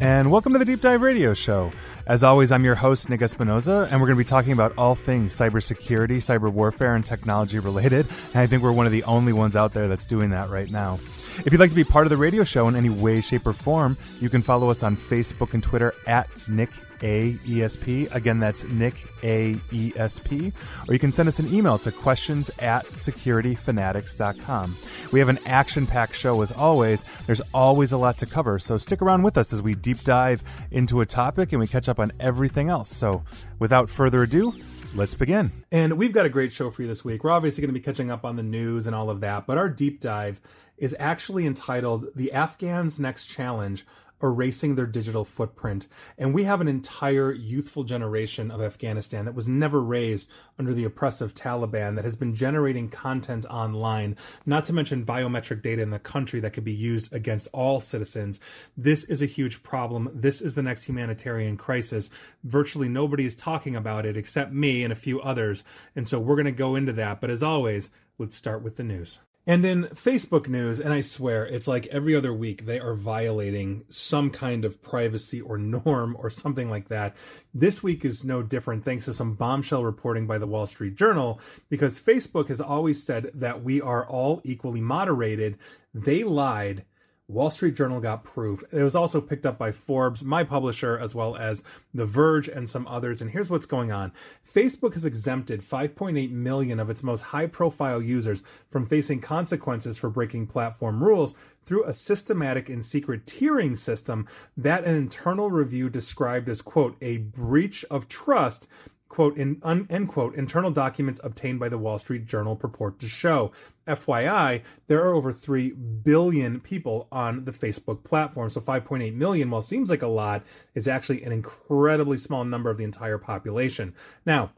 and welcome to the Deep Dive Radio Show. As always, I'm your host, Nick Espinoza, and we're going to be talking about all things cybersecurity, cyber warfare, and technology related, and I think we're one of the only ones out there that's doing that right now. If you'd like to be part of the radio show in any way, shape, or form, you can follow us on Facebook and Twitter at NickAESP. Again, that's NickAESP. Or you can send us an email to questions@securityfanatics.com. We have an action-packed show as always. There's always a lot to cover, so stick around with us as we deep dive into a topic and we catch up on everything else. So without further ado, let's begin. And we've got a great show for you this week. We're obviously going to be catching up on the news and all of that, but our deep dive is actually entitled The Afghans' Next Challenge, Erasing Their Digital Footprint. And we have an entire youthful generation of Afghanistan that was never raised under the oppressive Taliban that has been generating content online, not to mention biometric data in the country that could be used against all citizens. This is a huge problem. This is the next humanitarian crisis. Virtually nobody is talking about it except me and a few others. And so we're going to go into that. But as always, let's start with the news. And in Facebook news, and I swear, it's like every other week, they are violating some kind of privacy or norm or something like that. This week is no different thanks to some bombshell reporting by the Wall Street Journal, because Facebook has always said that we are all equally moderated. They lied. Wall Street Journal got proof. It was also picked up by Forbes, my publisher, as well as The Verge and some others. And here's what's going on. Facebook has exempted 5.8 million of its most high-profile users from facing consequences for breaking platform rules through a systematic and secret tiering system that an internal review described as, quote, a breach of trust, quote, end quote, internal documents obtained by the Wall Street Journal purport to show. FYI, there are over 3 billion people on the Facebook platform. So 5.8 million, while seems like a lot, is actually an incredibly small number of the entire population. Now,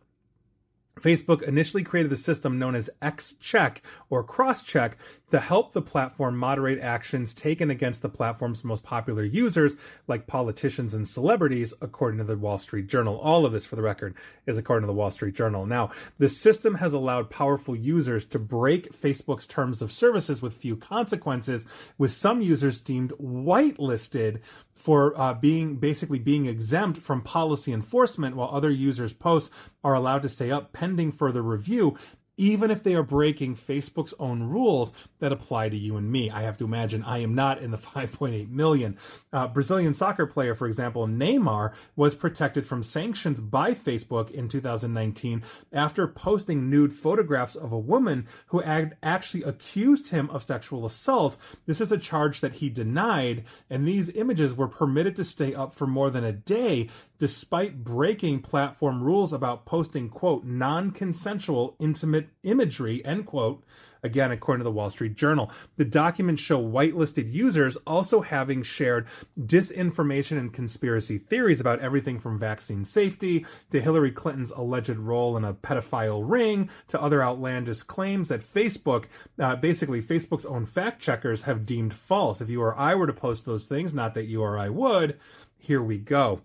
Facebook initially created the system known as XCheck or Crosscheck to help the platform moderate actions taken against the platform's most popular users, like politicians and celebrities, according to the Wall Street Journal. All of this, for the record, is according to the Wall Street Journal. Now, the system has allowed powerful users to break Facebook's terms of services with few consequences, with some users deemed whitelisted for being exempt from policy enforcement, while other users' posts are allowed to stay up pending further review, even if they are breaking Facebook's own rules that apply to you and me. I have to imagine I am not in the 5.8 million. Brazilian soccer player, for example, Neymar, was protected from sanctions by Facebook in 2019 after posting nude photographs of a woman who actually accused him of sexual assault. This is a charge that he denied, and these images were permitted to stay up for more than a day, despite breaking platform rules about posting, quote, non-consensual intimate imagery, end quote, again, according to the Wall Street Journal. The documents show whitelisted users also having shared disinformation and conspiracy theories about everything from vaccine safety to Hillary Clinton's alleged role in a pedophile ring to other outlandish claims that Facebook, basically Facebook's own fact checkers, have deemed false. If you or I were to post those things, not that you or I would, here we go.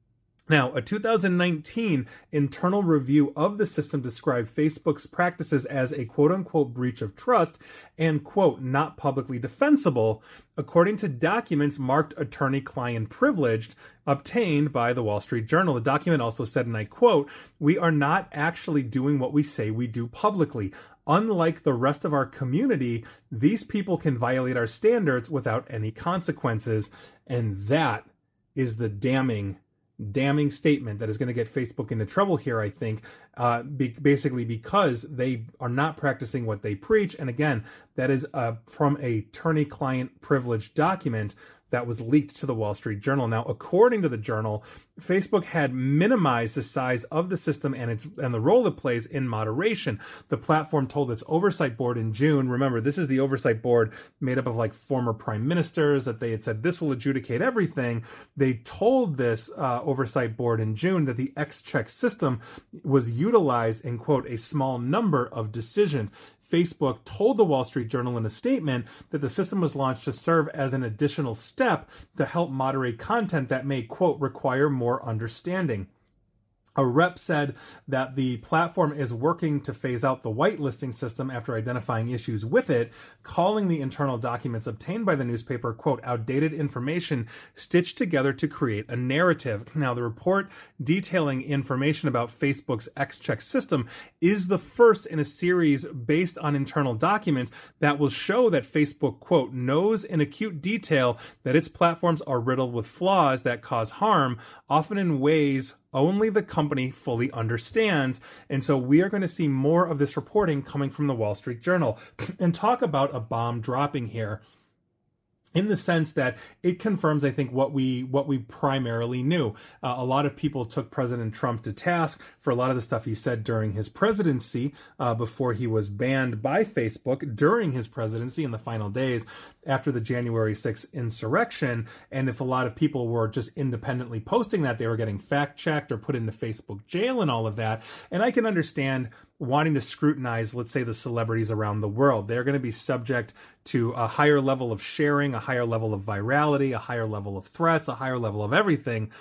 Now, a 2019 internal review of the system described Facebook's practices as a quote-unquote breach of trust and, quote, not publicly defensible, according to documents marked attorney-client privileged obtained by the Wall Street Journal. The document also said, and I quote, "We are not actually doing what we say we do publicly. Unlike the rest of our community, these people can violate our standards without any consequences." And that is the damning statement that is going to get Facebook into trouble here, I think, basically because they are not practicing what they preach. And again, that is from a attorney-client privilege document that was leaked to the Wall Street Journal. Now, according to the Journal, Facebook had minimized the size of the system and the role it plays in moderation. The platform told its oversight board in June, remember, this is the oversight board made up of like former prime ministers, that they had said this will adjudicate everything. They told this oversight board in June that the XCheck system was utilized in, quote, a small number of decisions. Facebook told the Wall Street Journal in a statement that the system was launched to serve as an additional step to help moderate content that may, quote, require more understanding. A rep said that the platform is working to phase out the whitelisting system after identifying issues with it, calling the internal documents obtained by the newspaper, quote, outdated information stitched together to create a narrative. Now, the report detailing information about Facebook's X-Check system is the first in a series based on internal documents that will show that Facebook, quote, knows in acute detail that its platforms are riddled with flaws that cause harm, often in ways only the company fully understands. And so we are going to see more of this reporting coming from the Wall Street Journal. And talk about a bomb dropping here, in the sense that it confirms, I think, what we primarily knew. A lot of people took President Trump to task for a lot of the stuff he said during his presidency, before he was banned by Facebook during his presidency in the final days after the January 6th insurrection. And if a lot of people were just independently posting that, they were getting fact-checked or put into Facebook jail and all of that. And I can understand wanting to scrutinize, let's say, the celebrities around the world. They're going to be subject to a higher level of sharing, a higher level of virality, a higher level of threats, a higher level of everything.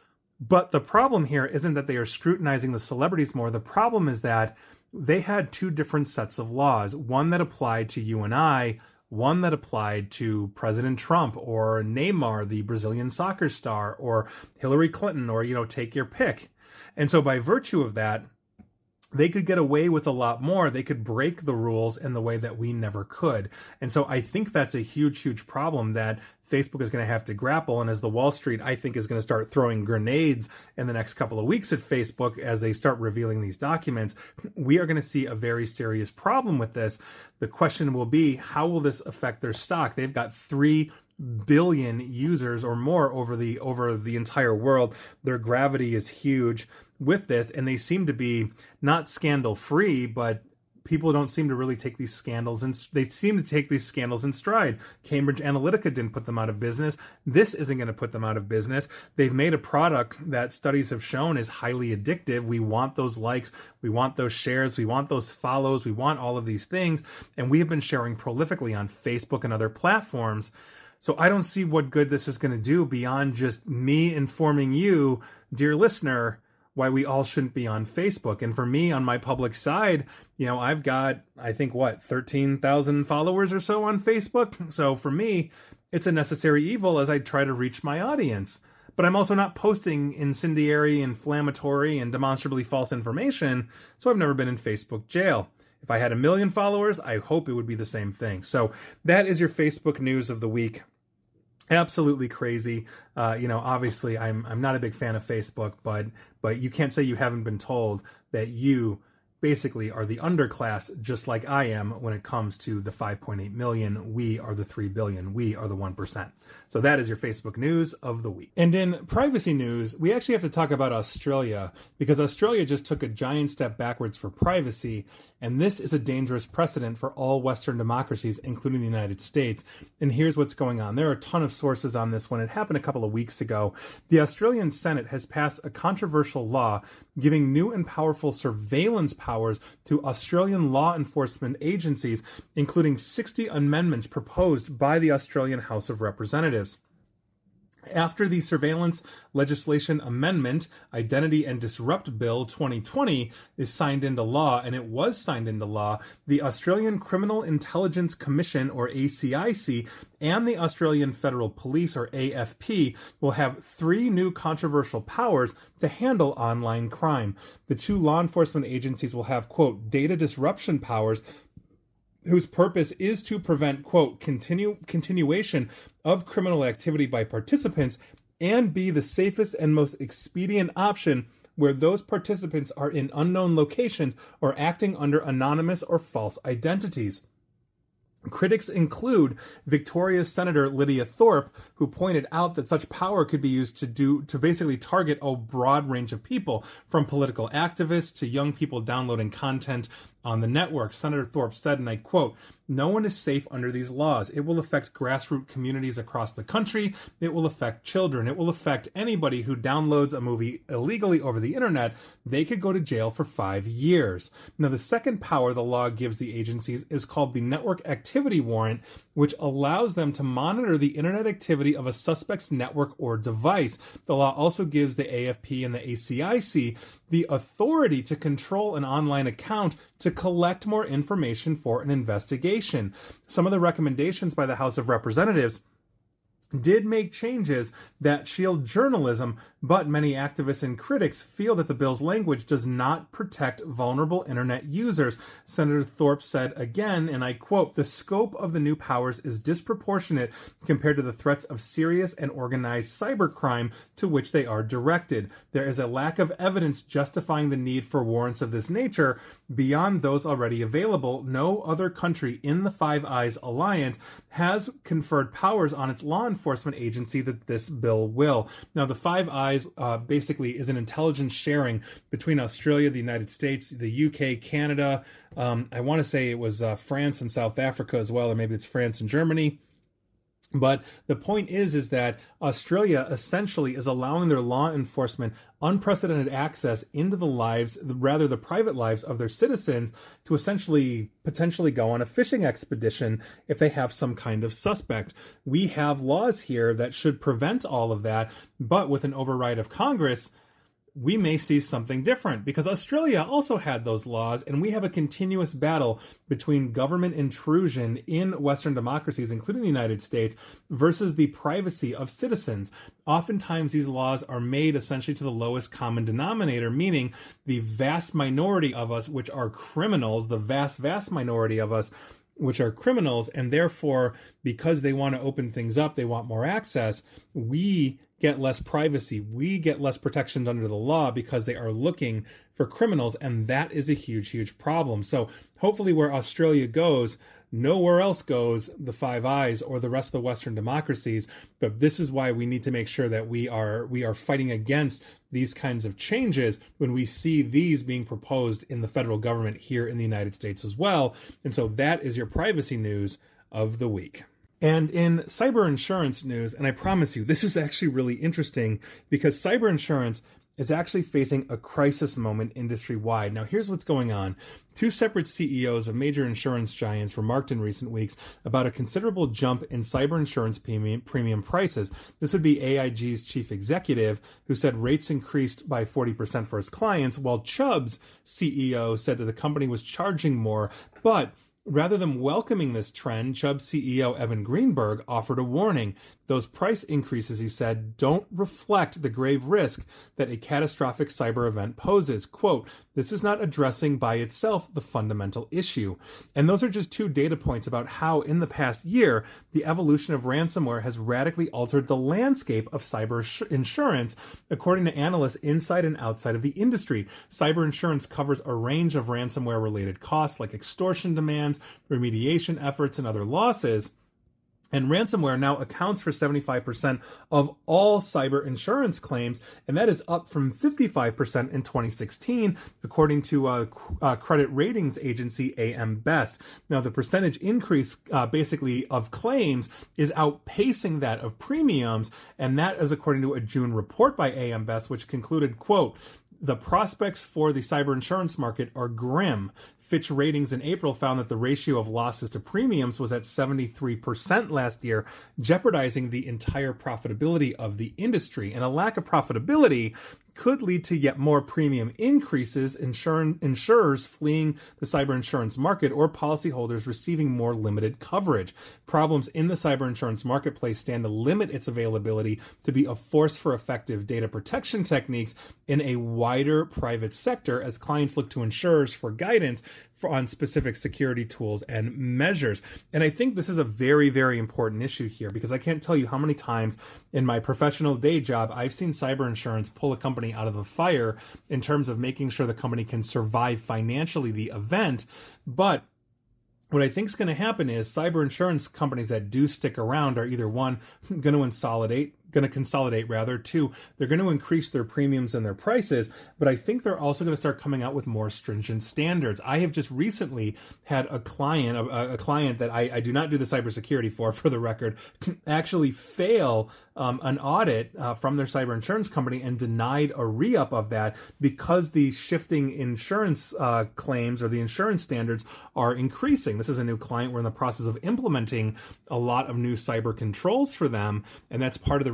But the problem here isn't that they are scrutinizing the celebrities more. The problem is that they had two different sets of laws, one that applied to you and I, one that applied to President Trump or Neymar, the Brazilian soccer star, or Hillary Clinton, or, take your pick. And so by virtue of that, they could get away with a lot more. They could break the rules in the way that we never could. And so I think that's a huge, huge problem that Facebook is going to have to grapple. And as the Wall Street, I think, is going to start throwing grenades in the next couple of weeks at Facebook as they start revealing these documents, we are going to see a very serious problem with this. The question will be, how will this affect their stock? They've got 3 billion users or more over the entire world. Their gravity is huge with this, and they seem to be not scandal free, but people don't seem to really take these scandals, and they seem to take these scandals in stride. Cambridge Analytica didn't put them out of business. This isn't going to put them out of business. They've made a product that studies have shown is highly addictive. We want those likes, we want those shares, we want those follows, we want all of these things, and we have been sharing prolifically on Facebook and other platforms. So I don't see what good this is going to do beyond just me informing you, dear listener, why we all shouldn't be on Facebook. And for me, on my public side, I've got, I think, 13,000 followers or so on Facebook. So for me, it's a necessary evil as I try to reach my audience. But I'm also not posting incendiary, inflammatory, and demonstrably false information, so I've never been in Facebook jail. If I had 1 million followers, I hope it would be the same thing. So that is your Facebook news of the week. Absolutely crazy. Obviously I'm not a big fan of Facebook, but you can't say you haven't been told that you basically are the underclass, just like I am when it comes to the 5.8 million. We are the 3 billion. We are the 1%. So that is your Facebook news of the week. And in privacy news, we actually have to talk about Australia, because Australia just took a giant step backwards for privacy. And this is a dangerous precedent for all Western democracies, including the United States. And here's what's going on. There are a ton of sources on this one. It happened a couple of weeks ago. The Australian Senate has passed a controversial law giving new and powerful surveillance powers to Australian law enforcement agencies, including 60 amendments proposed by the Australian House of Representatives. After the Surveillance Legislation Amendment, Identity and Disrupt Bill 2020 is signed into law, and it was signed into law, the Australian Criminal Intelligence Commission, or ACIC, and the Australian Federal Police, or AFP, will have 3 new controversial powers to handle online crime. The 2 law enforcement agencies will have, quote, data disruption powers, whose purpose is to prevent, quote, continuation of criminal activity by participants, and be the safest and most expedient option where those participants are in unknown locations or acting under anonymous or false identities. Critics include Victoria's Senator Lydia Thorpe, who pointed out that such power could be used to basically target a broad range of people, from political activists to young people downloading content on the network. Senator Thorpe said, and I quote, "No one is safe under these laws. It will affect grassroots communities across the country. It will affect children. It will affect anybody who downloads a movie illegally over the internet. They could go to jail for 5 years." Now, the second power the law gives the agencies is called the Network Activity Warrant, which allows them to monitor the internet activity of a suspect's network or device. The law also gives the AFP and the ACIC the authority to control an online account to collect more information for an investigation. Some of the recommendations by the House of Representatives did make changes that shield journalism, but many activists and critics feel that the bill's language does not protect vulnerable internet users. Senator Thorpe said again, and I quote, "The scope of the new powers is disproportionate compared to the threats of serious and organized cybercrime to which they are directed. There is a lack of evidence justifying the need for warrants of this nature beyond those already available. No other country in the Five Eyes alliance has conferred powers on its law enforcement agency that this bill will." Now, the Five Eyes basically is an intelligence sharing between Australia, the United States, the UK, Canada. I want to say it was France and South Africa as well, or maybe it's France and Germany. But the point is that Australia essentially is allowing their law enforcement unprecedented access into the lives, rather the private lives of their citizens, to essentially potentially go on a fishing expedition if they have some kind of suspect. We have laws here that should prevent all of that, but with an override of Congress, we may see something different, because Australia also had those laws, and we have a continuous battle between government intrusion in Western democracies, including the United States, versus the privacy of citizens. Oftentimes, these laws are made essentially to the lowest common denominator, meaning the vast minority of us, which are criminals, the vast minority of us, which are criminals, and therefore, because they want to open things up, they want more access, we get less privacy, we get less protections under the law because they are looking for criminals, and that is a huge problem. So hopefully where Australia goes, nowhere else goes the Five Eyes or the rest of the Western democracies. But this is why we need to make sure that we are fighting against these kinds of changes when we see these being proposed in the federal government here in the United States as well. And so that is your privacy news of the week. And in cyber insurance news, and I promise you, this is actually really interesting because cyber insurance is actually facing a crisis moment industry-wide. Now, here's what's going on. Two separate CEOs of major insurance giants remarked in recent weeks about a considerable jump in cyber insurance premium prices. This would be AIG's chief executive, who said rates increased by 40% for its clients, while Chubb's CEO said that the company was charging more, but rather than welcoming this trend, Chubb CEO Evan Greenberg offered a warning. Those price increases, he said, don't reflect the grave risk that a catastrophic cyber event poses. Quote, "This is not addressing by itself the fundamental issue." And those are just two data points about how in the past year, the evolution of ransomware has radically altered the landscape of cyber insurance, according to analysts inside and outside of the industry. Cyber insurance covers a range of ransomware-related costs like extortion demands, remediation efforts, and other losses. And ransomware now accounts for 75% of all cyber insurance claims, and that is up from 55% in 2016, according to credit ratings agency AM Best. Now, the percentage increase basically of claims is outpacing that of premiums, and that is according to a June report by AM Best, which concluded, quote, "The prospects for the cyber insurance market are grim." Fitch Ratings in April found that the ratio of losses to premiums was at 73% last year, jeopardizing the entire profitability of the industry. And a lack of profitability could lead to yet more premium increases, insurers fleeing the cyber insurance market or policyholders receiving more limited coverage. Problems in the cyber insurance marketplace stand to limit its availability to be a force for effective data protection techniques in a wider private sector as clients look to insurers for guidance on specific security tools and measures. And I think this is a very, very important issue here, because I can't tell you how many times in my professional day job I've seen cyber insurance pull a company out of a fire in terms of making sure the company can survive financially the event. But what I think is going to happen is cyber insurance companies that do stick around are either one, going to consolidate rather. Two, they're going to increase their premiums and their prices, but I think they're also going to start coming out with more stringent standards. I have just recently had a client that I do not do the cybersecurity for the record, actually fail an audit from their cyber insurance company and denied a re-up of that because the shifting insurance claims or the insurance standards are increasing. This is a new client. We're in the process of implementing a lot of new cyber controls for them, and that's part of the reason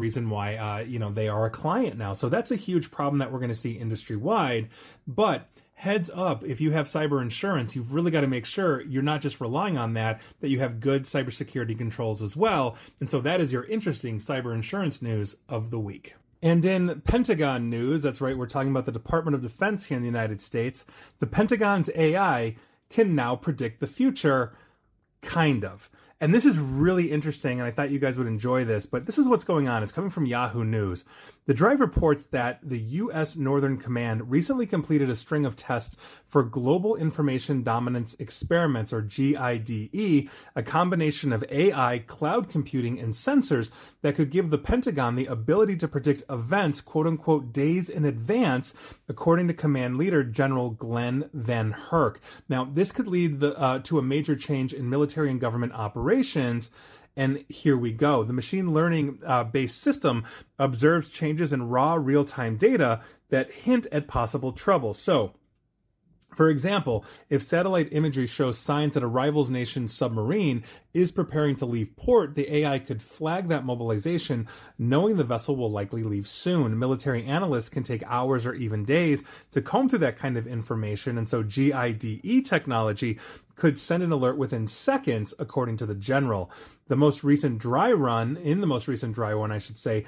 reason why, they are a client now. So that's a huge problem that we're going to see industry-wide. But heads up, if you have cyber insurance, you've really got to make sure you're not just relying on that you have good cybersecurity controls as well. And so that is your interesting cyber insurance news of the week. And in Pentagon news, that's right, we're talking about the Department of Defense here in the United States. The Pentagon's AI can now predict the future, kind of. And this is really interesting, and I thought you guys would enjoy this, but this is what's going on. It's coming from Yahoo News. The Drive reports that the U.S. Northern Command recently completed a string of tests for Global Information Dominance Experiments, or GIDE, a combination of AI, cloud computing, and sensors that could give the Pentagon the ability to predict events, quote-unquote, days in advance, according to Command Leader General Glenn Van Herk. Now, this could lead to a major change in military and government operations. And here we go. The machine learning based system observes changes in raw real-time data that hint at possible trouble. So, for example, if satellite imagery shows signs that a rival's nation's submarine is preparing to leave port, the AI could flag that mobilization, knowing the vessel will likely leave soon. Military analysts can take hours or even days to comb through that kind of information, and so GIDE technology could send an alert within seconds, according to the general. In the most recent dry one, I should say,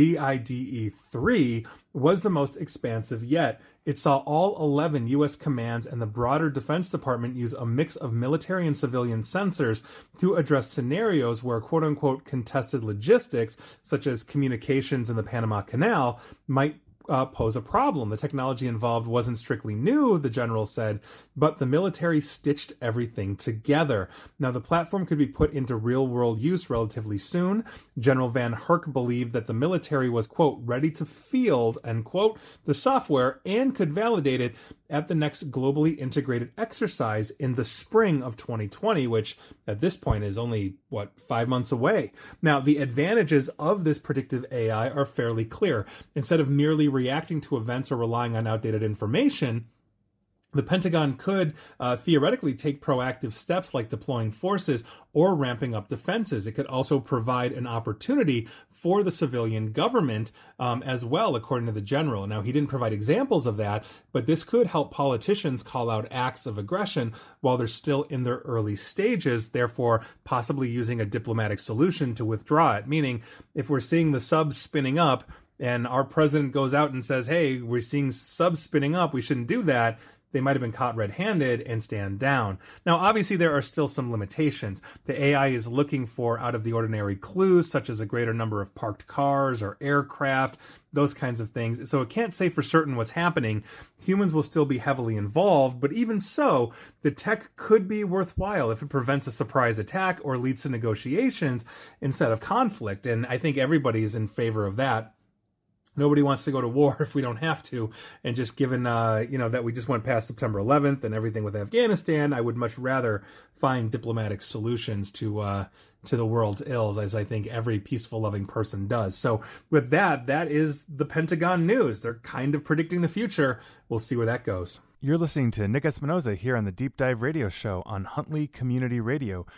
GIDE 3 was the most expansive yet. It saw all 11 U.S. commands and the broader Defense Department use a mix of military and civilian sensors to address scenarios where quote-unquote contested logistics, such as communications in the Panama Canal, might pose a problem. The technology involved wasn't strictly new, the general said, but the military stitched everything together. Now, the platform could be put into real-world use relatively soon. General Van Herk believed that the military was, quote, ready to field, end quote, the software and could validate it at the next globally integrated exercise in the spring of 2020, which at this point is only, 5 months away. Now, the advantages of this predictive AI are fairly clear. Instead of merely reacting to events or relying on outdated information, the Pentagon could theoretically take proactive steps like deploying forces or ramping up defenses. It could also provide an opportunity for the civilian government as well, according to the general. Now, he didn't provide examples of that, but this could help politicians call out acts of aggression while they're still in their early stages, therefore possibly using a diplomatic solution to withdraw it. Meaning, if we're seeing the subs spinning up and our president goes out and says, hey, we're seeing subs spinning up, we shouldn't do that, they might have been caught red-handed and stand down. Now, obviously, there are still some limitations. The AI is looking for out-of-the-ordinary clues, such as a greater number of parked cars or aircraft, those kinds of things. So it can't say for certain what's happening. Humans will still be heavily involved, but even so, the tech could be worthwhile if it prevents a surprise attack or leads to negotiations instead of conflict. And I think everybody's in favor of that. Nobody wants to go to war if we don't have to. And just given, that we just went past September 11th and everything with Afghanistan, I would much rather find diplomatic solutions to the world's ills, as I think every peaceful, loving person does. So with that is the Pentagon news. They're kind of predicting the future. We'll see where that goes. You're listening to Nick Espinoza here on the Deep Dive Radio Show on Huntley Community Radio,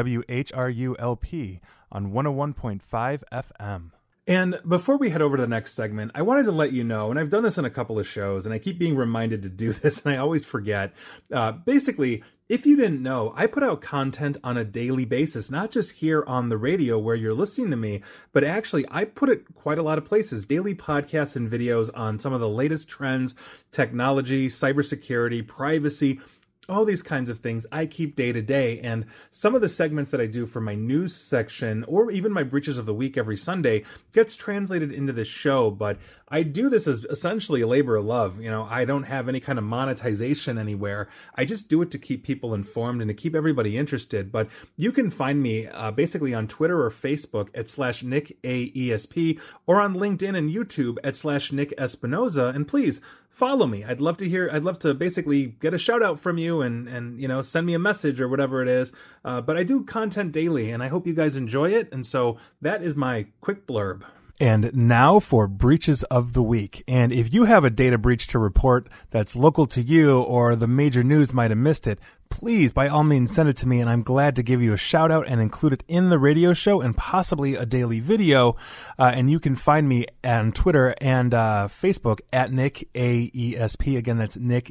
WHRU-LP on 101.5 FM. And before we head over to the next segment, I wanted to let you know, and I've done this in a couple of shows, and I keep being reminded to do this, and I always forget. Basically, if you didn't know, I put out content on a daily basis, not just here on the radio where you're listening to me, but actually I put it quite a lot of places, daily podcasts and videos on some of the latest trends, technology, cybersecurity, privacy, all these kinds of things I keep day to day. And some of the segments that I do for my news section or even my Breaches of the Week every Sunday gets translated into this show. But I do this as essentially a labor of love. I don't have any kind of monetization anywhere. I just do it to keep people informed and to keep everybody interested. But you can find me basically on Twitter or Facebook at /NickAESP or on LinkedIn and YouTube at /Nick Espinoza. And please, follow me. I'd love to basically get a shout out from you and send me a message or whatever it is. But I do content daily and I hope you guys enjoy it. And so that is my quick blurb. And now for Breaches of the Week. And if you have a data breach to report that's local to you or the major news might have missed it, please, by all means, send it to me, and I'm glad to give you a shout out and include it in the radio show and possibly a daily video. And you can find me on Twitter and Facebook at Nick AESP. Again, that's Nick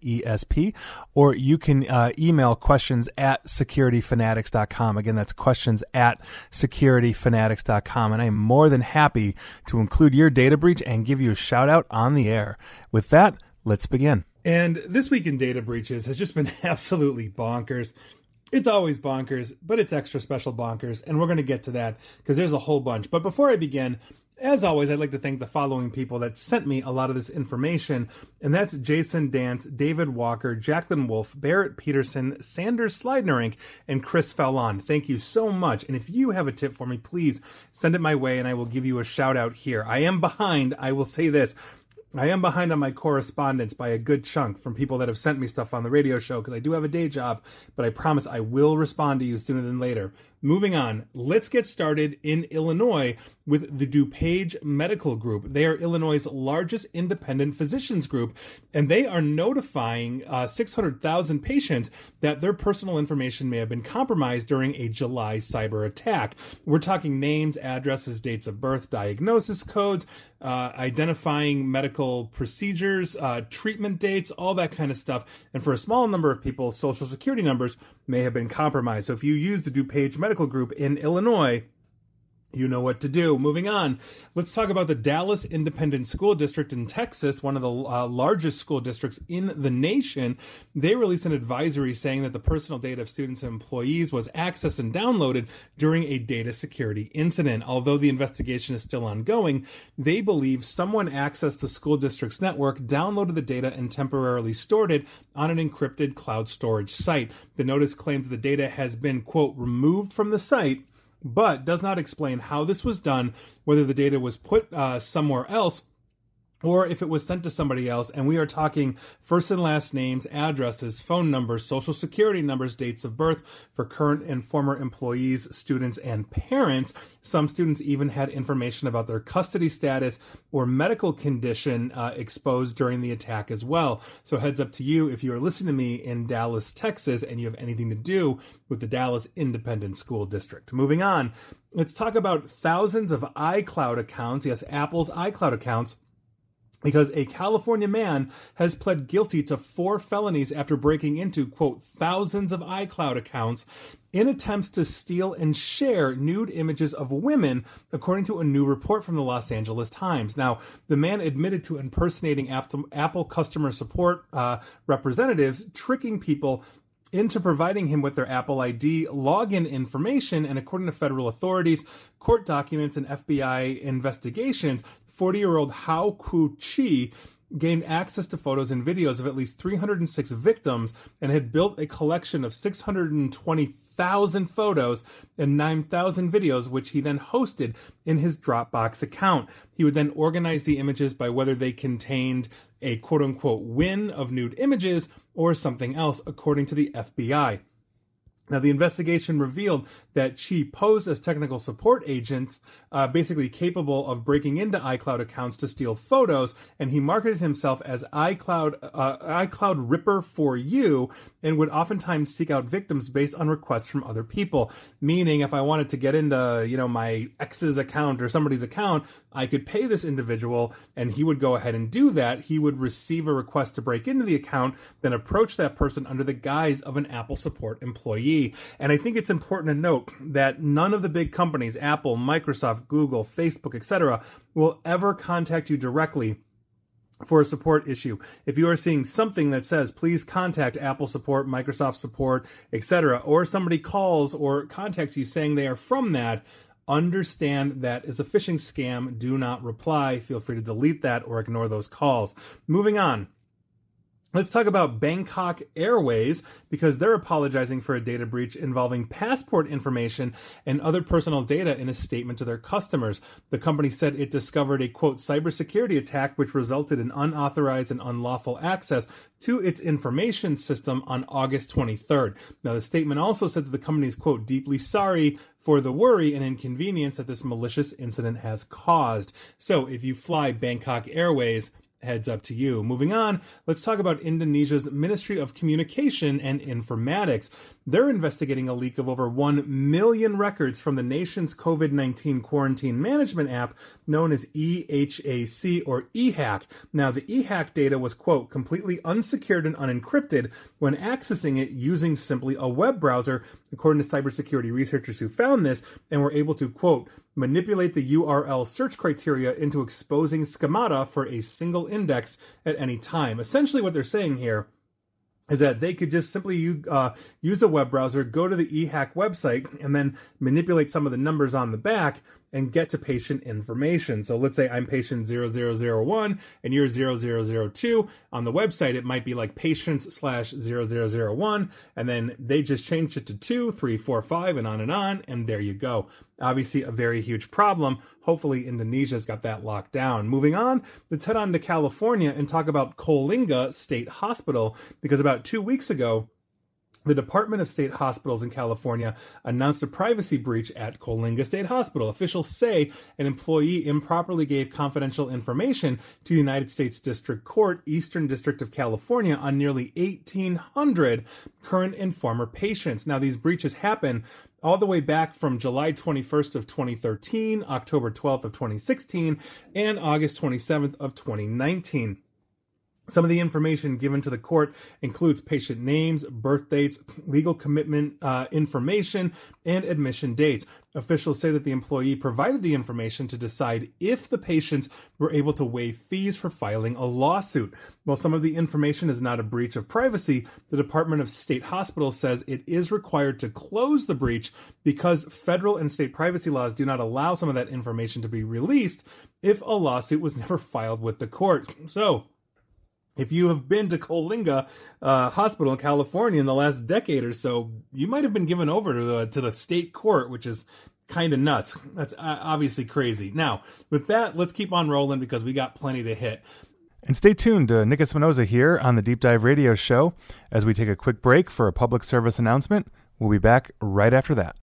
AESP. Or you can email questions at securityfanatics.com. Again, that's questions at securityfanatics.com. And I'm more than happy to include your data breach and give you a shout out on the air. With that, let's begin. And this week in data breaches has just been absolutely bonkers. It's always bonkers, but it's extra special bonkers, and we're going to get to that because there's a whole bunch. But before I begin, as always, I'd like to thank the following people that sent me a lot of this information, and that's Jason Dance, David Walker, Jacqueline Wolf, Barrett Peterson, Sanders Slidnerink, and Chris Fallon. Thank you so much. And if you have a tip for me, please send it my way, and I will give you a shout out here. I am behind. I will say this. I am behind on my correspondence by a good chunk from people that have sent me stuff on the radio show because I do have a day job, but I promise I will respond to you sooner than later. Moving on, let's get started in Illinois with the DuPage Medical Group. They are Illinois' largest independent physicians group, and they are notifying 600,000 patients that their personal information may have been compromised during a July cyber attack. We're talking names, addresses, dates of birth, diagnosis codes, identifying medical procedures, treatment dates, all that kind of stuff. And for a small number of people, social security numbers may have been compromised. So if you use the DuPage Medical Group in Illinois, you know what to do. Moving on, let's talk about the Dallas Independent School District in Texas, one of the largest school districts in the nation. They released an advisory saying that the personal data of students and employees was accessed and downloaded during a data security incident. Although the investigation is still ongoing, they believe someone accessed the school district's network, downloaded the data, and temporarily stored it on an encrypted cloud storage site. The notice claims the data has been, quote, removed from the site, but does not explain how this was done, whether the data was put somewhere else, or if it was sent to somebody else. And we are talking first and last names, addresses, phone numbers, social security numbers, dates of birth for current and former employees, students, and parents. Some students even had information about their custody status or medical condition exposed during the attack as well. So heads up to you if you are listening to me in Dallas, Texas, and you have anything to do with the Dallas Independent School District. Moving on, let's talk about thousands of iCloud accounts. Yes, Apple's iCloud accounts, because a California man has pled guilty to 4 felonies after breaking into, quote, thousands of iCloud accounts in attempts to steal and share nude images of women, according to a new report from the Los Angeles Times. Now, the man admitted to impersonating Apple customer support representatives, tricking people into providing him with their Apple ID login information, and according to federal authorities, court documents, and FBI investigations, 40-year-old Hao Ku Chi gained access to photos and videos of at least 306 victims and had built a collection of 620,000 photos and 9,000 videos, which he then hosted in his Dropbox account. He would then organize the images by whether they contained a quote-unquote win of nude images or something else, according to the FBI. Now, the investigation revealed that Chi posed as technical support agents, basically capable of breaking into iCloud accounts to steal photos, and he marketed himself as iCloud Ripper for You, and would oftentimes seek out victims based on requests from other people. Meaning, if I wanted to get into, my ex's account or somebody's account, I could pay this individual, and he would go ahead and do that. He would receive a request to break into the account, then approach that person under the guise of an Apple support employee. And I think it's important to note that none of the big companies, Apple, Microsoft, Google, Facebook, etc., will ever contact you directly for a support issue. If you are seeing something that says, please contact Apple support, Microsoft support, etc., or somebody calls or contacts you saying they are from that, understand that is a phishing scam. Do not reply. Feel free to delete that or ignore those calls. Moving on. Let's talk about Bangkok Airways, because they're apologizing for a data breach involving passport information and other personal data in a statement to their customers. The company said it discovered a, quote, cybersecurity attack which resulted in unauthorized and unlawful access to its information system on August 23rd. Now, the statement also said that the company is, quote, deeply sorry for the worry and inconvenience that this malicious incident has caused. So if you fly Bangkok Airways, heads up to you. Moving on, let's talk about Indonesia's Ministry of Communication and Informatics. They're investigating a leak of over 1 million records from the nation's COVID-19 quarantine management app known as EHAC or EHAC. Now, the EHAC data was, quote, completely unsecured and unencrypted when accessing it using simply a web browser, according to cybersecurity researchers who found this and were able to, quote, manipulate the URL search criteria into exposing schemata for a single index at any time. Essentially what they're saying here is that they could just simply use a web browser, go to the EHAC website, and then manipulate some of the numbers on the back and get to patient information. So let's say I'm patient 0001 and you're 0002. On the website, it might be like patients/0001, and then they just changed it to 2, 3, 4, 5, and on, and there you go. Obviously, a very huge problem. Hopefully, Indonesia's got that locked down. Moving on, let's head on to California and talk about Coalinga State Hospital, because about 2 weeks ago, the Department of State Hospitals in California announced a privacy breach at Coalinga State Hospital. Officials say an employee improperly gave confidential information to the United States District Court, Eastern District of California, on nearly 1,800 current and former patients. Now, these breaches happen all the way back from July 21st of 2013, October 12th of 2016, and August 27th of 2019. Some of the information given to the court includes patient names, birth dates, legal commitment information, and admission dates. Officials say that the employee provided the information to decide if the patients were able to waive fees for filing a lawsuit. While some of the information is not a breach of privacy, the Department of State Hospitals says it is required to close the breach because federal and state privacy laws do not allow some of that information to be released if a lawsuit was never filed with the court. So, if you have been to Coalinga Hospital in California in the last decade or so, you might have been given over to the state court, which is kind of nuts. That's obviously crazy. Now, with that, let's keep on rolling because we got plenty to hit. And stay tuned to Nick Espinoza here on the Deep Dive Radio Show as we take a quick break for a public service announcement. We'll be back right after that.